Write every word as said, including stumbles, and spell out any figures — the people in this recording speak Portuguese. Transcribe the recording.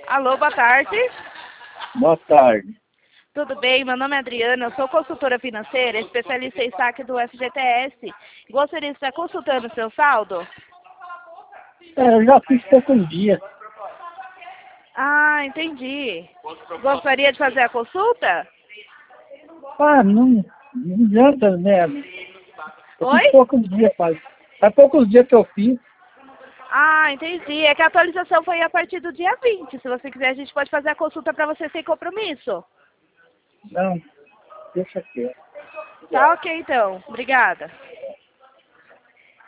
Alô, boa tarde. Boa tarde. Tudo bem? Meu nome é Adriana, eu sou consultora financeira, especialista em saque do F G T S. Gostaria de estar consultando o seu saldo? É, eu já fiz poucos dias. Ah, entendi. Gostaria de fazer a consulta? Ah, não, não adianta, né? Eu Oi? fiz poucos dias, pai. Faz poucos dias que eu fiz. Ah, entendi. É que a atualização foi a partir do dia vinte. Se você quiser, a gente pode fazer a consulta para você sem compromisso. Não, deixa quieto. Tá ok, então. Obrigada.